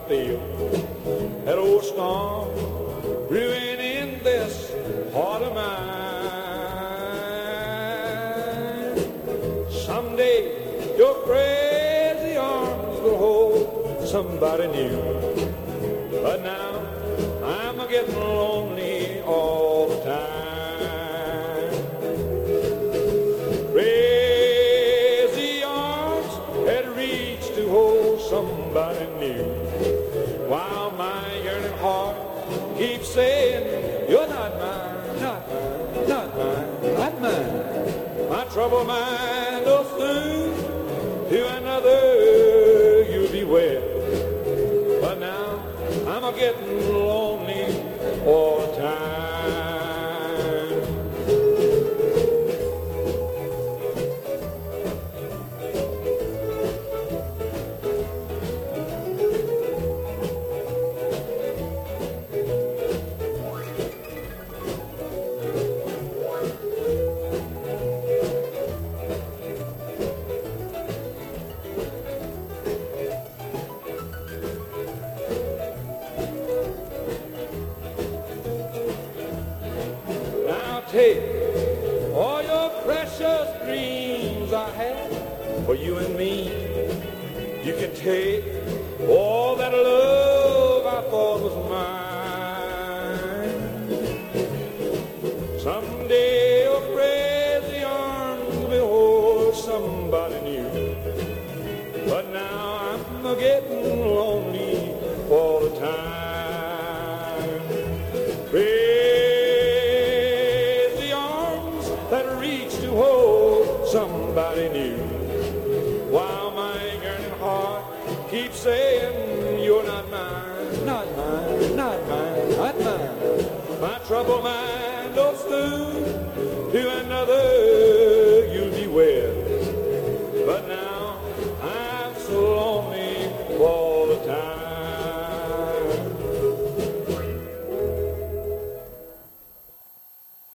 feel that old storm brewing in this heart of mine. Someday your crazy arms will hold somebody new, but now I'm getting lonely all the time. Crazy arms had reached to hold somebody new, while my yearning heart keeps saying, you're not mine, not mine, not mine, not mine. My troubled mind will soon to another you'll be wed, but now I'm a-getting lonely all the time. Take all your precious dreams I had for you and me. You can take all that love I thought was mine. Someday your crazy arms will hold somebody new, but now I'm getting lonely all the time. That reach to hold somebody new, while my yearning heart keeps saying, you're not mine, not mine, not mine.